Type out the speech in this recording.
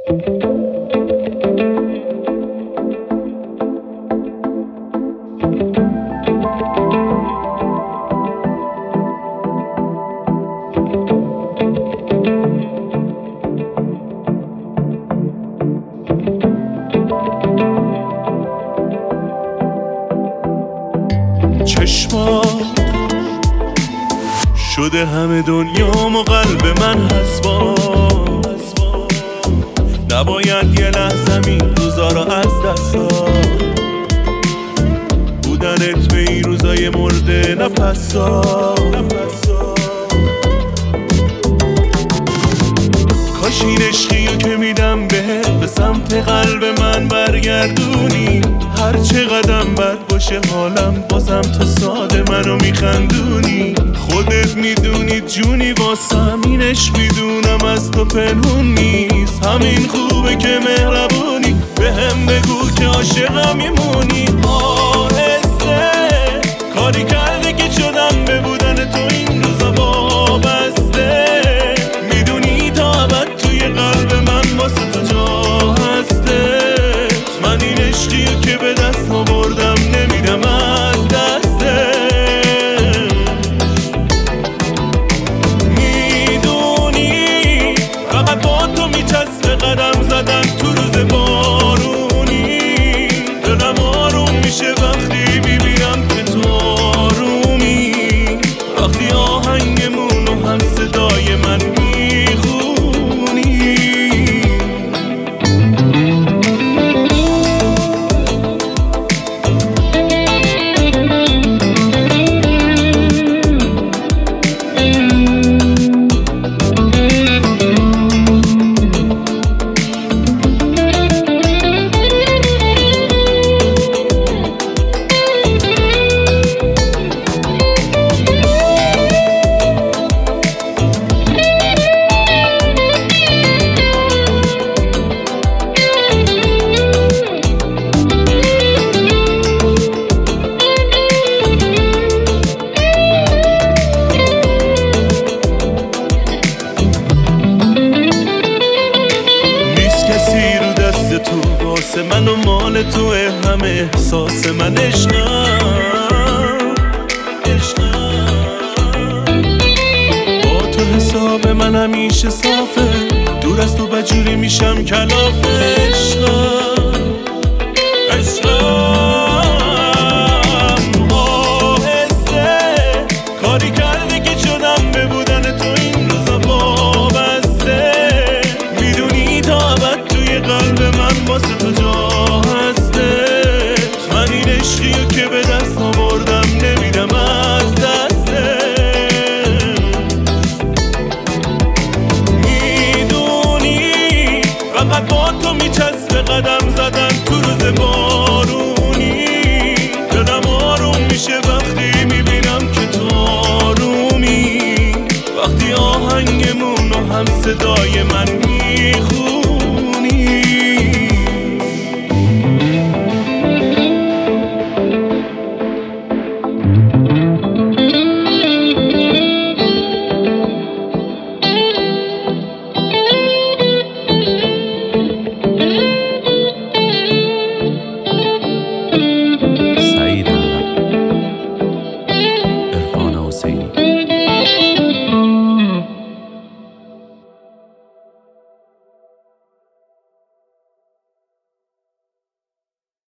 چشمات شده همه دنیام و قلب من حسبان، نباید یه لحظه این روزا رو از دست داد. بودنت به این روزای مرده نفس داد. کاش این عشقیو که میدم بهت به سمت قلب من برگردونی. هر چه قدم بد باشه حالم بازم تو ساده منو میخندونی. خودت میدونی جونی واسم این عشق میدونم از تو پنهون نیست. همین خوبه که مهربونی بهم بگو که عاشقم میمونی. آهسته کاری کرده که شدم به بودن تو این روزا وابسته. میدونی تا ابد توی قلب من واسه تو جا هسته. من این عشقیو که به دست آوردم نمیدم از دسته. میدونی فقط با تو میچسبه قدم زدن تو روز بارونی. دلم آروم میشه وقتی میبینم که تو آرومی. وقتی آهنگمونو هم صدای من میخونی. تو واسه من و مال تو همه احساس من عشقم. با تو حساب من همیشه صافه. دور از تو بجوری میشم کلاف عشقم. آهسته کاری کرده که شدم به بودن تو این روزا وابسته. میدونی تا ابد توی قلب من واسه تو جا هسته. من این عشقیو که به دست آوردم نمیدم از دسته. میدونی فقط با تو میچسبه قدم زدن تو روز بارونی. دلم آروم میشه وقتی میبینم که تو آرومی. وقتی آهنگمونو هم صدای من